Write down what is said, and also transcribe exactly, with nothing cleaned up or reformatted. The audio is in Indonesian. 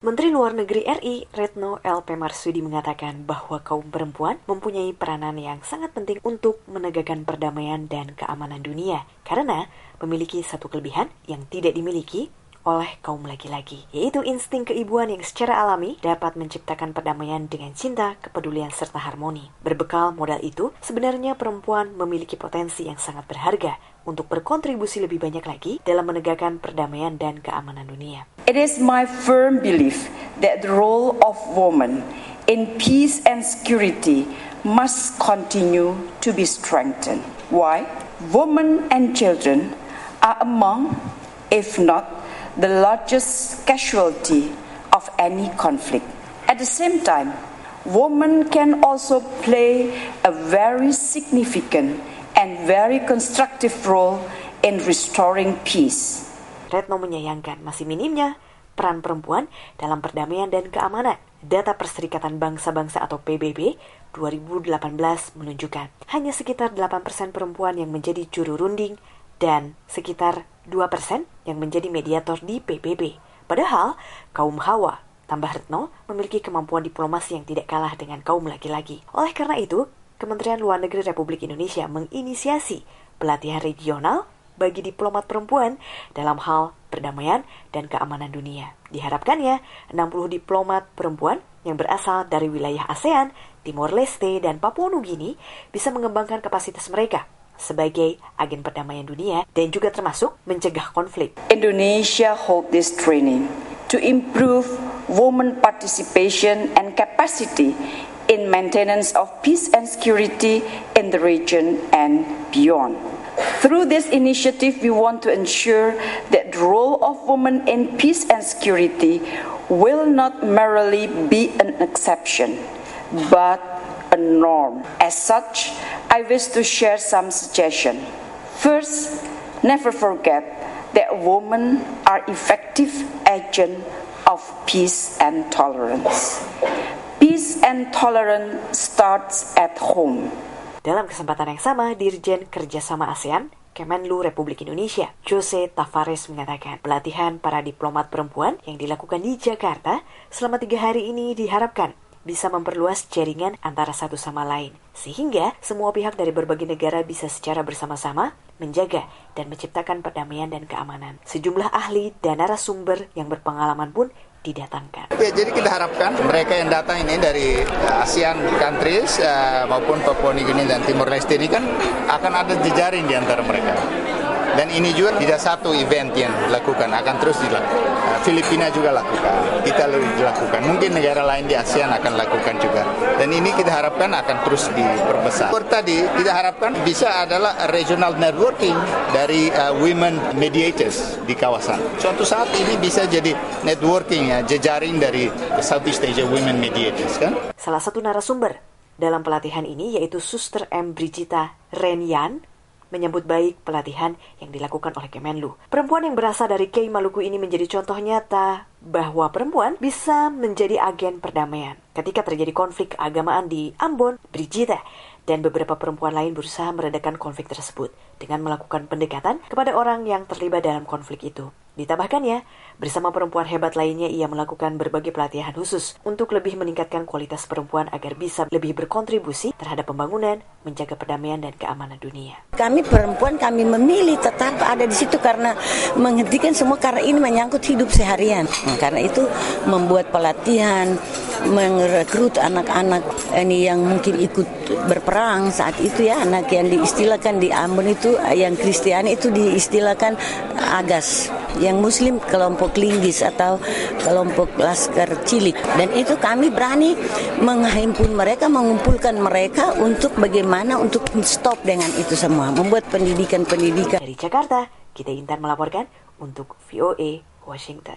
Menteri Luar Negeri R I, Retno L P Marsudi mengatakan bahwa kaum perempuan mempunyai peranan yang sangat penting untuk menegakkan perdamaian dan keamanan dunia, karena memiliki satu kelebihan yang tidak dimiliki oleh kaum laki-laki, yaitu insting keibuan yang secara alami dapat menciptakan perdamaian dengan cinta, kepedulian, serta harmoni. Berbekal modal itu, sebenarnya perempuan memiliki potensi yang sangat berharga untuk berkontribusi lebih banyak lagi dalam menegakkan perdamaian dan keamanan dunia. It is my firm belief that the role of women in peace and security must continue to be strengthened. Why? Women and children are among, if not the largest casualty of any conflict. At the same time, women can also play a very significant and very constructive role in restoring peace. Retno menyayangkan masih minimnya peran perempuan dalam perdamaian dan keamanan. Data Perserikatan Bangsa-Bangsa atau P B B dua ribu delapan belas menunjukkan hanya sekitar delapan persen perempuan yang menjadi juru runding dan sekitar dua persen yang menjadi mediator di P B B. Padahal, kaum Hawa, tambah Retno, memiliki kemampuan diplomasi yang tidak kalah dengan kaum laki-laki. Oleh karena itu, Kementerian Luar Negeri Republik Indonesia menginisiasi pelatihan regional bagi diplomat perempuan dalam hal perdamaian dan keamanan dunia. Diharapkannya, enam puluh diplomat perempuan yang berasal dari wilayah ASEAN, Timor Leste, dan Papua Nugini bisa mengembangkan kapasitas mereka sebagai agen perdamaian dunia dan juga termasuk mencegah konflik. Indonesia hold this training to improve women participation and capacity in maintenance of peace and security in the region and beyond. Through this initiative, we want to ensure that the role of women in peace and security will not merely be an exception, but a norm. As such, I wish to share some suggestions. First, never forget that women are effective agents of peace and tolerance. Peace and tolerance starts at home. Dalam kesempatan yang sama, Dirjen Kerjasama ASEAN, Kemenlu Republik Indonesia, Jose Tavares mengatakan pelatihan para diplomat perempuan yang dilakukan di Jakarta selama tiga hari ini diharapkan bisa memperluas jaringan antara satu sama lain, sehingga semua pihak dari berbagai negara bisa secara bersama-sama menjaga dan menciptakan perdamaian dan keamanan. Sejumlah ahli dan narasumber yang berpengalaman pun didatangkan. Ya, jadi kita harapkan mereka yang datang ini dari ASEAN countries uh, maupun Papua Nugini dan Timor Leste ini kan akan ada jejaring di antara mereka. Dan ini juga tidak satu event yang dilakukan, akan terus dilakukan. Uh, Filipina juga lakukan, kita lebih dilakukan. Mungkin negara lain di ASEAN akan lakukan juga. Dan ini kita harapkan akan terus diperbesar. Seperti tadi, kita harapkan bisa adalah regional networking dari uh, women mediators di kawasan. Suatu saat ini bisa jadi networking ya, jejaring dari Southeast Asia Women Mediators kan. Salah satu narasumber dalam pelatihan ini yaitu Suster M. Brigita Renyan menyambut baik pelatihan yang dilakukan oleh Kemenlu. Perempuan yang berasal dari Kei Maluku ini menjadi contoh nyata bahwa perempuan bisa menjadi agen perdamaian. Ketika terjadi konflik keagamaan di Ambon, Brigita dan beberapa perempuan lain berusaha meredakan konflik tersebut dengan melakukan pendekatan kepada orang yang terlibat dalam konflik itu. Ditambahkannya, bersama perempuan hebat lainnya ia melakukan berbagai pelatihan khusus untuk lebih meningkatkan kualitas perempuan agar bisa lebih berkontribusi terhadap pembangunan, menjaga perdamaian dan keamanan dunia. Kami perempuan, kami memilih tetap ada di situ karena menghentikan semua karena ini menyangkut hidup seharian. Nah, karena itu membuat pelatihan, merekrut anak-anak ini yang mungkin ikut berperang saat itu ya, anak yang diistilahkan di Ambon itu, yang Kristiani itu diistilahkan Agas. Yang Muslim kelompok linggis atau kelompok laskar cilik. Dan itu kami berani menghimpun mereka, mengumpulkan mereka untuk bagaimana untuk stop dengan itu semua. Membuat pendidikan-pendidikan. Dari Jakarta, Gita Intan melaporkan untuk V O A Washington.